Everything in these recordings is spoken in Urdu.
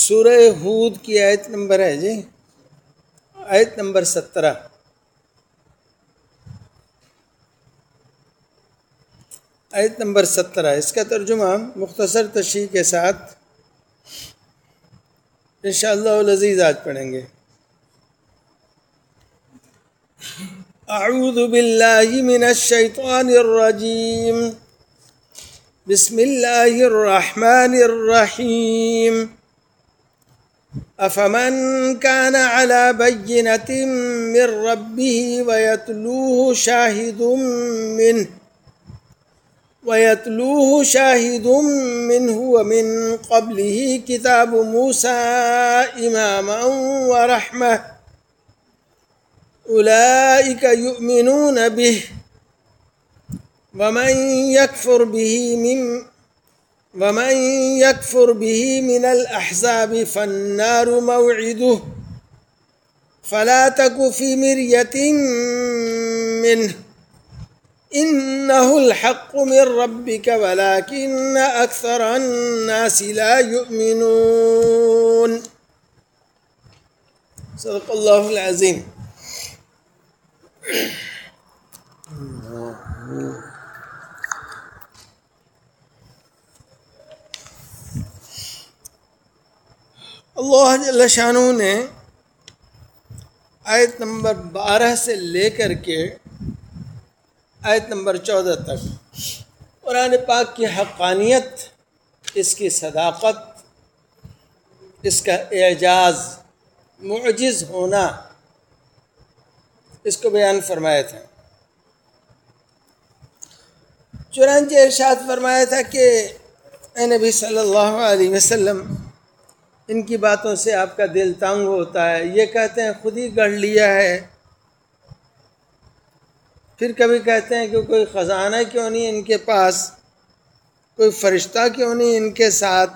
سورہ ہود کی آیت نمبر ہے جی، آیت نمبر 17۔ آیت نمبر 17 اس کا ترجمہ مختصر تشریح کے ساتھ انشاءاللہ العزیز آج پڑھیں گے۔ اعوذ باللہ من الشیطان الرجیم، بسم اللہ الرحمن الرحیم۔ افمن كان على بينة من ربه ويتلوه شاهد منه ومن قبله كتاب موسى إماما ورحمة أولئك يؤمنون به ومن يكفر به من الأحزاب فالنار موعده فلا تك في مرية منه إنه الحق من ربك ولكن أكثر الناس لا يؤمنون۔ صدق اللہ العظیم۔ اللہ جل شانہ نے آیت نمبر 12 سے لے کر کے آیت نمبر 14 تک قرآن پاک کی حقانیت، اس کی صداقت، اس کا اعجاز، معجز ہونا، اس کو بیان فرمایا تھا۔ چنانچہ ارشاد فرمایا تھا کہ اے نبی صلی اللہ علیہ وسلم، ان کی باتوں سے آپ کا دل تنگ ہوتا ہے، یہ کہتے ہیں خود ہی گڑھ لیا ہے، پھر کبھی کہتے ہیں کہ کوئی خزانہ کیوں نہیں ان کے پاس، کوئی فرشتہ کیوں نہیں ان کے ساتھ،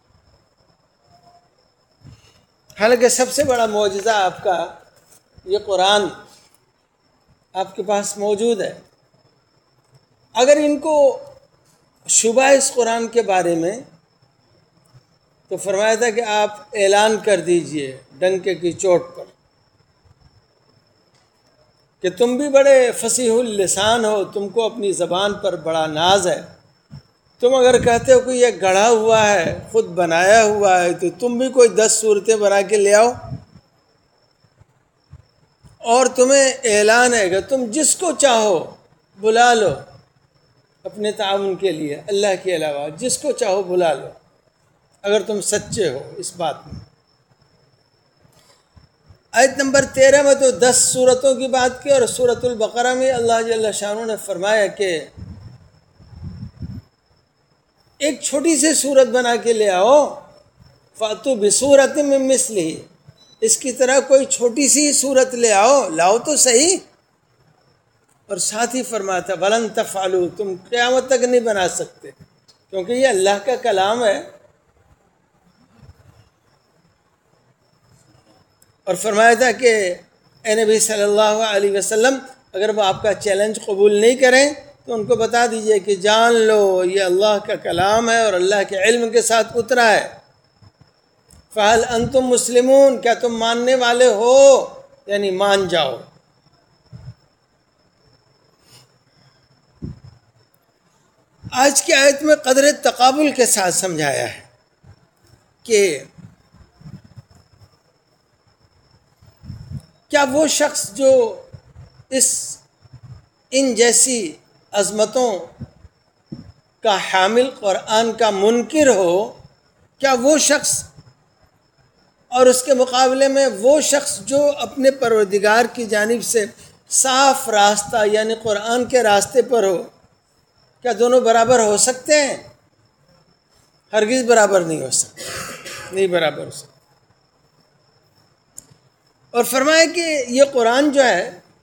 حالانکہ سب سے بڑا معجزہ آپ کا یہ قرآن آپ کے پاس موجود ہے۔ اگر ان کو شبہ اس قرآن کے بارے میں، تو فرمایا تھا کہ آپ اعلان کر دیجئے ڈنکے کی چوٹ پر کہ تم بھی بڑے فصیح اللسان ہو، تم کو اپنی زبان پر بڑا ناز ہے، تم اگر کہتے ہو کہ یہ گڑھا ہوا ہے، خود بنایا ہوا ہے، تو تم بھی کوئی 10 صورتیں بنا کے لے آؤ، اور تمہیں اعلان ہے کہ تم جس کو چاہو بلا لو اپنے تعاون کے لیے، اللہ کے علاوہ جس کو چاہو بلا لو، اگر تم سچے ہو اس بات میں۔ آیت نمبر 13 میں تو 10 سورتوں کی بات کی، اور سورۃ البقرہ میں اللہ جل شانہ نے فرمایا کہ ایک چھوٹی سی سورت بنا کے لے آؤ، فَأْتُوا بِسُورَةٍ مِّن مِّثْلِهِ، اس کی طرح کوئی چھوٹی سی سورت لے آؤ، لاؤ تو صحیح۔ اور ساتھ ہی فرمایا تھا وَلَن تَفْعَلُوا، تم قیامت تک نہیں بنا سکتے، کیونکہ یہ اللہ کا کلام ہے۔ اور فرمایا تھا کہ اے نبی صلی اللہ علیہ وسلم، اگر وہ آپ کا چیلنج قبول نہیں کریں تو ان کو بتا دیجئے کہ جان لو یہ اللہ کا کلام ہے اور اللہ کے علم کے ساتھ اترا ہے۔ فَهَلْ أَنْتُمْ مُسْلِمُونَ، کیا تم ماننے والے ہو؟ یعنی مان جاؤ۔ آج کی آیت میں قدر تقابل کے ساتھ سمجھایا ہے کہ کیا وہ شخص جو ان جیسی عظمتوں کا حامل قرآن کا منکر ہو، کیا وہ شخص اور اس کے مقابلے میں وہ شخص جو اپنے پروردگار کی جانب سے صاف راستہ یعنی قرآن کے راستے پر ہو، کیا دونوں برابر ہو سکتے ہیں؟ ہرگز برابر نہیں ہو سکتے، نہیں برابر ہو سکتے۔ اور فرمایا کہ یہ قرآن جو ہے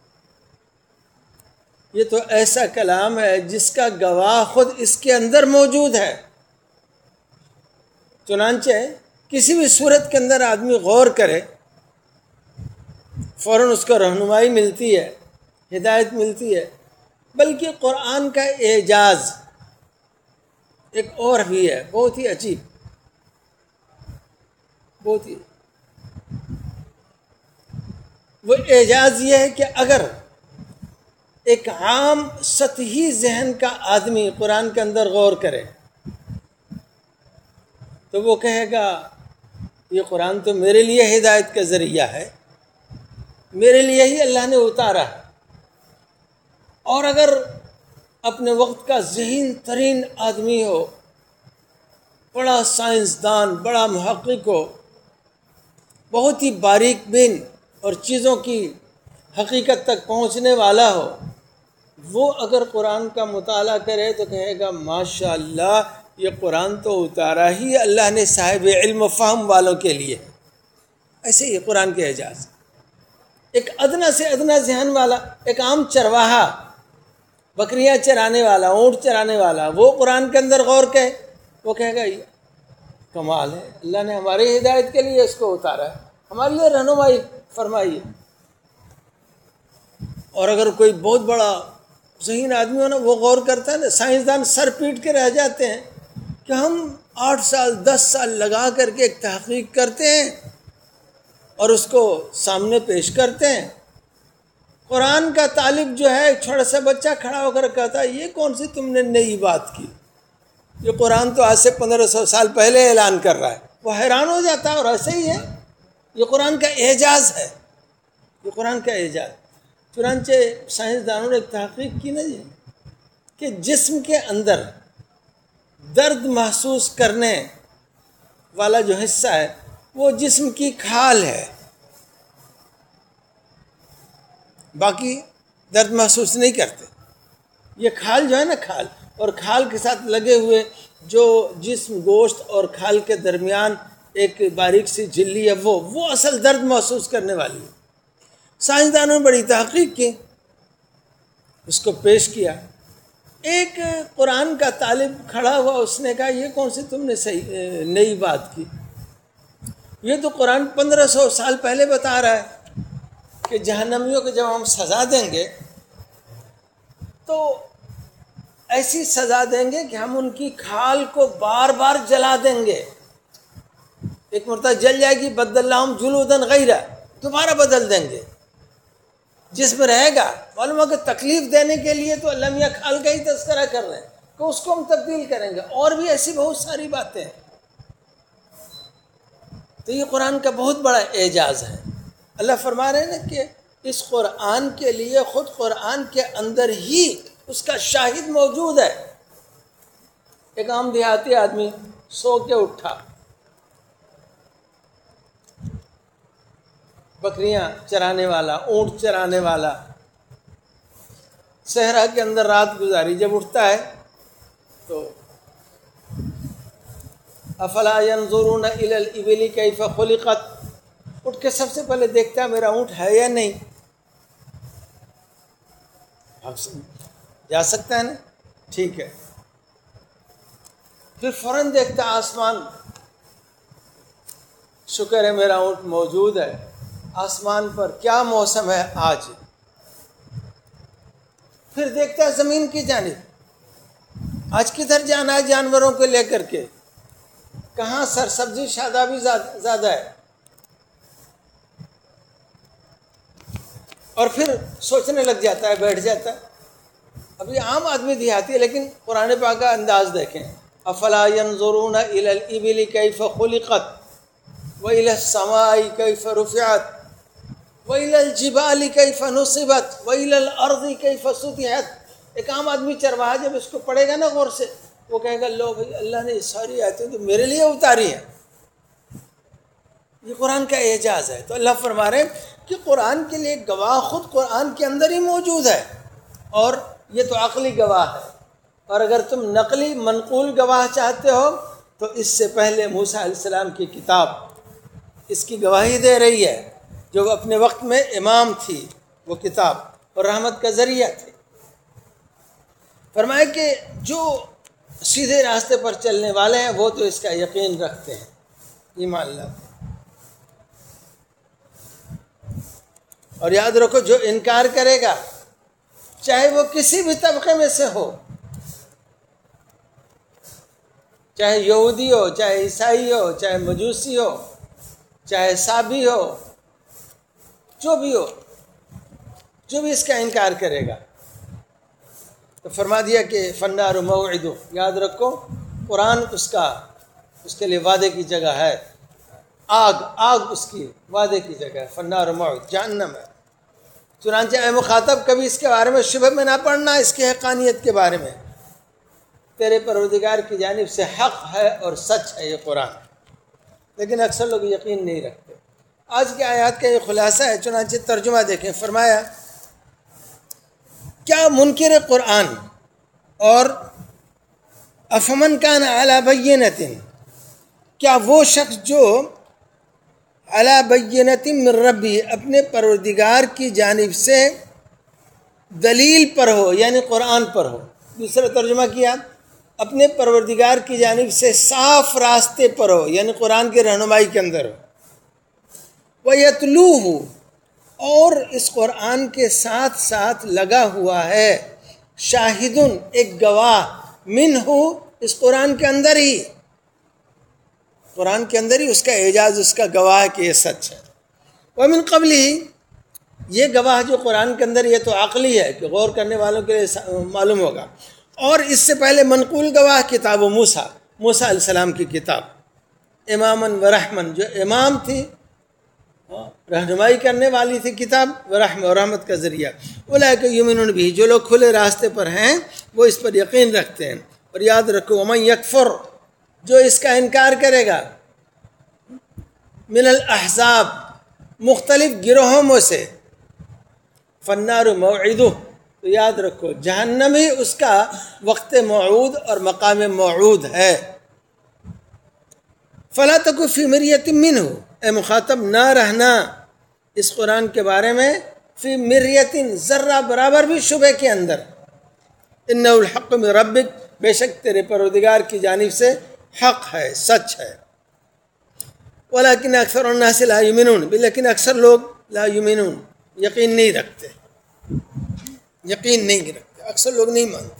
یہ تو ایسا کلام ہے جس کا گواہ خود اس کے اندر موجود ہے۔ چنانچہ کسی بھی صورت کے اندر آدمی غور کرے، فوراً اس کو رہنمائی ملتی ہے، ہدایت ملتی ہے۔ بلکہ قرآن کا اعجاز ایک اور بھی ہے، بہت ہی عجیب۔ بہت ہی وہ اعجاز یہ ہے کہ اگر ایک عام سطحی ذہن کا آدمی قرآن کے اندر غور کرے تو وہ کہے گا یہ قرآن تو میرے لیے ہدایت کا ذریعہ ہے، میرے لیے ہی اللہ نے اتارا ہے۔ اور اگر اپنے وقت کا ذہین ترین آدمی ہو، بڑا سائنسدان، بڑا محقق ہو، بہت ہی باریک بین اور چیزوں کی حقیقت تک پہنچنے والا ہو، وہ اگر قرآن کا مطالعہ کرے تو کہے گا ماشاء اللہ یہ قرآن تو اتارا ہی اللہ نے صاحب علم و فہم والوں کے لیے۔ ایسے ہی قرآن کے اعجاز، ایک ادنا سے ادنا ذہن والا، ایک عام چرواہا، بکریاں چرانے والا، اونٹ چرانے والا، وہ قرآن کے اندر غور کرے، وہ کہے گا یہ کمال ہے، اللہ نے ہماری ہدایت کے لیے اس کو اتارا ہے، ہمارے لیے رہنمائی فرمائی ہے۔ اور اگر کوئی بہت بڑا ذہین آدمی ہو نا، وہ غور کرتا ہے نا، سائنسدان سر پیٹ کے رہ جاتے ہیں کہ ہم 8 سال 10 سال لگا کر کے ایک تحقیق کرتے ہیں اور اس کو سامنے پیش کرتے ہیں۔ قرآن کا طالب جو ہے، ایک چھوٹا سا بچہ کھڑا ہو کر کہتا ہے یہ کون سی تم نے نئی بات کی، یہ قرآن تو آج سے 1500 سال پہلے اعلان کر رہا ہے۔ وہ حیران ہو جاتا ہے، اور ایسے ہی ہے، یہ قرآن کا اعجاز ہے، یہ قرآن کا اعجاز۔ چنانچہ سائنسدانوں نے ایک تحقیق کی نا جی کہ جسم کے اندر درد محسوس کرنے والا جو حصہ ہے وہ جسم کی کھال ہے، باقی درد محسوس نہیں کرتے۔ یہ کھال جو ہے نا، کھال اور کھال کے ساتھ لگے ہوئے جو جسم، گوشت اور کھال کے درمیان ایک باریک سی جھلی ہے، وہ اصل درد محسوس کرنے والی ہے۔ سائنسدانوں نے بڑی تحقیق کی، اس کو پیش کیا۔ ایک قرآن کا طالب کھڑا ہوا، اس نے کہا یہ کون سی تم نے نئی بات کی، یہ تو قرآن 1500 سال پہلے بتا رہا ہے کہ جہنمیوں کو جب ہم سزا دیں گے تو ایسی سزا دیں گے کہ ہم ان کی کھال کو بار بار جلا دیں گے، ایک مرتبہ جل جائے گی، بدل لہم جلودن غیرہ، دوبارہ بدل دیں گے، جس میں رہے گا۔ معلوم ہے کہ تکلیف دینے کے لیے تو اللہ میاں کھال کا ہی تذکرہ کر رہے ہیں کہ اس کو ہم تبدیل کریں گے، اور بھی ایسی بہت ساری باتیں ہیں۔ تو یہ قرآن کا بہت بڑا اعجاز ہے۔ اللہ فرما رہے ہیں نا کہ اس قرآن کے لیے خود قرآن کے اندر ہی اس کا شاہد موجود ہے۔ ایک عام دیہاتی آدمی سو کے اٹھا، بکریاں چرانے والا، اونٹ چرانے والا، صحرا کے اندر رات گزاری، جب اٹھتا ہے تو افلا ينظرون الى الابل كيف خلقت، اٹھ کے سب سے پہلے دیکھتا ہے میرا اونٹ ہے یا نہیں، جا سکتا ہے نا، ٹھیک ہے۔ پھر فوراً دیکھتا آسمان، شکر ہے میرا اونٹ موجود ہے، آسمان پر کیا موسم ہے آج۔ پھر دیکھتا ہے زمین کی جانب، آج کدھر جانا ہے جانوروں کو لے کر کے، کہاں سرسبزی شادابی زیادہ ہے، اور پھر سوچنے لگ جاتا ہے، بیٹھ جاتا ہے۔ ابھی عام آدمی دیہاتی ہے، لیکن قرآن پاک کا انداز دیکھیں، افلا ينظرون الى الابل كيف خلقت والى السماء كيف رفعت والى الجبال كيف نصبت والى الارض كيف سطحت۔ ایک عام آدمی چرواہا جب اس کو پڑھے گا نا غور سے، وہ کہے گا لو بھائی اللہ نے یہ ساری آیتیں تو میرے لیے اتاری ہیں، یہ قرآن کا اعجاز ہے۔ تو اللہ فرما رہے ہیں کہ قرآن کے لیے گواہ خود قرآن کے اندر ہی موجود ہے، اور یہ تو عقلی گواہ ہے، اور اگر تم نقلی منقول گواہ چاہتے ہو تو اس سے پہلے موسیٰ علیہ السلام کی کتاب اس کی گواہی دے رہی ہے، جو اپنے وقت میں امام تھی، وہ کتاب اور رحمت کا ذریعہ تھی۔ فرمایا کہ جو سیدھے راستے پر چلنے والے ہیں وہ تو اس کا یقین رکھتے ہیں، ایمان لاتے ہیں۔ اور یاد رکھو جو انکار کرے گا، چاہے وہ کسی بھی طبقے میں سے ہو، چاہے یہودی ہو، چاہے عیسائی ہو، چاہے مجوسی ہو، چاہے صحابی ہو، جو بھی ہو، جو بھی اس کا انکار کرے گا، تو فرما دیا کہ فالنار موعد، یاد رکھو قرآن اس کے لیے وعدے کی جگہ ہے، آگ اس کی وعدے کی جگہ ہے، فالنار موعد، جہنم ہے۔ چنانچہ اے مخاطب کبھی اس کے بارے میں شبہ میں نہ پڑنا، اس کی حقانیت کے بارے میں، تیرے پروردگار کی جانب سے حق ہے اور سچ ہے یہ قرآن، لیکن اکثر لوگ یقین نہیں رکھتے۔ آج کی آیات کا یہ خلاصہ ہے، چنانچہ ترجمہ دیکھیں۔ فرمایا کیا منکر قرآن اور افمن کان علی بینۃ، کیا وہ شخص جو علی بینۃ من ربی، اپنے پروردگار کی جانب سے دلیل پر ہو، یعنی قرآن پر ہو، دوسرا ترجمہ کیا اپنے پروردگار کی جانب سے صاف راستے پر ہو، یعنی قرآن کی رہنمائی کے اندر ہو، وَيَتْلُوهُ، اور اس قرآن کے ساتھ ساتھ لگا ہوا ہے، شاہدن، ایک گواہ، منہ، اس قرآن کے اندر ہی، قرآن کے اندر ہی اس کا اعجاز، اس کا گواہ ہے کہ یہ سچ ہے۔ وَمِن قَبْلِهِ، یہ گواہ جو قرآن کے اندر، یہ تو عقلی ہے کہ غور کرنے والوں کے لیے معلوم ہوگا، اور اس سے پہلے منقول گواہ کتاب موسیٰ علیہ السلام کی کتاب، اماماً و رحمن، جو امام تھی، رہنمائی کرنے والی تھی کتاب، ورحمہ، اور رحمت کا ذریعہ، اولئک یؤمنون بہ، جو لوگ کھلے راستے پر ہیں وہ اس پر یقین رکھتے ہیں۔ اور یاد رکھو ومن یکفر، جو اس کا انکار کرے گا، من الاحزاب، مختلف گروہوں میں سے، فالنار موعدہ، تو یاد رکھو جہنم ہی اس کا وقت موعود اور مقام موعود ہے۔ فلا تک فی مریۃ منہ، اے مخاطب نہ رہنا اس قرآن کے بارے میں، فی مریۃ، ذرہ برابر بھی شبہ کے اندر، انہ الحق من ربک، بے شک تیرے پروردگار کی جانب سے حق ہے، سچ ہے۔ ولکن اکثر الناس لا یؤمنون، لیکن اکثر لوگ لا یؤمنون، یقین نہیں رکھتے، اکثر لوگ نہیں مانتے۔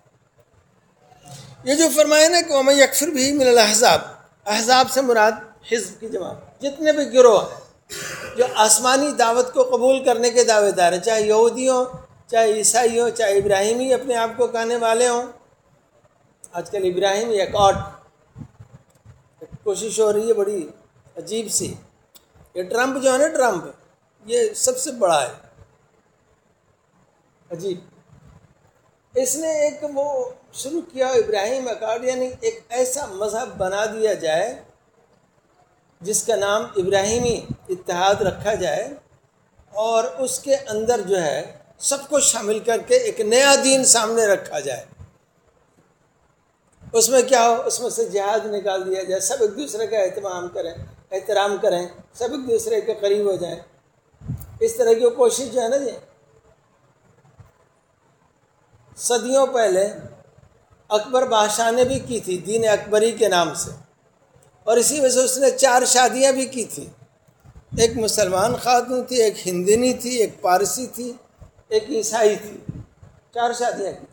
یہ جو فرمایا نا کہ ومن یکفر بہ من الاحزاب، احزاب سے مراد حزب کی جمع، جتنے بھی گروہ ہیں جو آسمانی دعوت کو قبول کرنے کے دعوے دار ہیں، چاہے یہودی ہوں، چاہے عیسائی ہوں، چاہے ابراہیمی اپنے آپ کو کہنے والے ہوں۔ آج کل ابراہیمی ایک کوشش ہو رہی ہے بڑی عجیب سی، یہ ٹرمپ جو ہے نا، ٹرمپ یہ سب سے بڑا ہے، عجیب۔ اس نے ایک وہ شروع کیا ابراہیم اکارڈ، یعنی ایک ایسا مذہب بنا دیا جائے جس کا نام ابراہیمی اتحاد رکھا جائے، اور اس کے اندر جو ہے سب کو شامل کر کے ایک نیا دین سامنے رکھا جائے۔ اس میں کیا ہو، اس میں سے جہاد نکال دیا جائے، سب ایک دوسرے کا احترام کریں، سب ایک دوسرے کے قریب ہو جائیں۔ اس طرح کی کوشش جو ہے نا جی، صدیوں پہلے اکبر بادشاہ نے بھی کی تھی، دین اکبری کے نام سے، اور اسی وجہ سے اس نے 4 شادیاں بھی کی تھی، ایک مسلمان خاتون تھی، ایک ہندنی تھی، ایک پارسی تھی، ایک عیسائی تھی، 4 شادیاں کی تھی۔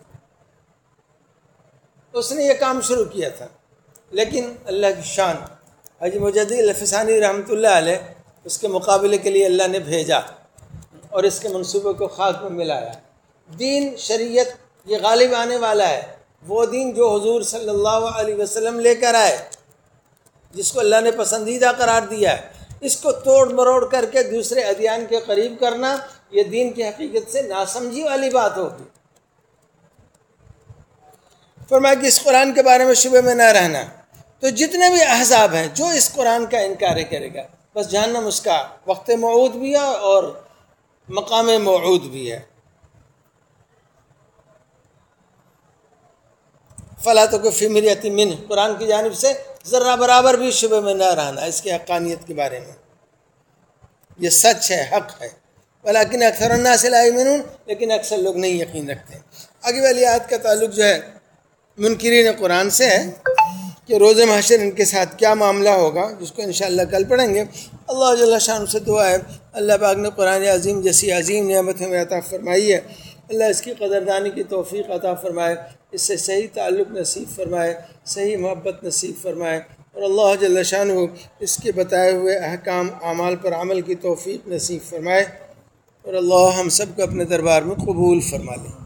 اس نے یہ کام شروع کیا تھا، لیکن اللہ کی شان، حاجی مجدد الفسانی رحمۃ اللہ علیہ، اس کے مقابلے کے لیے اللہ نے بھیجا اور اس کے منصوبے کو خاک میں ملایا۔ دین، شریعت، یہ غالب آنے والا ہے، وہ دین جو حضور صلی اللہ علیہ وسلم لے کر آئے، جس کو اللہ نے پسندیدہ قرار دیا ہے۔ اس کو توڑ مروڑ کر کے دوسرے ادیان کے قریب کرنا، یہ دین کی حقیقت سے ناسمجھی والی بات ہوگی۔ فرمایا کہ اس قرآن کے بارے میں شبہ میں نہ رہنا۔ تو جتنے بھی احزاب ہیں جو اس قرآن کا انکار کرے گا، بس جہنم اس کا وقت موعود بھی ہے اور مقام موعود بھی ہے۔ فلا تک فی مریۃ منہ، قرآن کی جانب سے ذرہ برابر بھی شبہ میں نہ رہنا اس کی حقانیت کے بارے میں، یہ سچ ہے، حق ہے۔ ولیکن اکثر الناس لا یؤمنون، لیکن اکثر لوگ نہیں یقین رکھتے۔ آگے والی آیت کا تعلق جو ہے منکرین قرآن سے ہے کہ روز محشر ان کے ساتھ کیا معاملہ ہوگا، جس کو انشاءاللہ کل پڑھیں گے۔ اللہ جل شان سے دعا ہے اللہ پاک نے قرآن عظیم جیسی عظیم نعمت ہمیں عطا فرمائی ہے، اللہ اس کی قدردانی کی توفیق عطا فرمائے، اس سے صحیح تعلق نصیب فرمائے، صحیح محبت نصیب فرمائے، اور اللہ جل شانہ اس کے بتائے ہوئے احکام اعمال پر عمل کی توفیق نصیب فرمائے، اور اللہ ہم سب کو اپنے دربار میں قبول فرما لے۔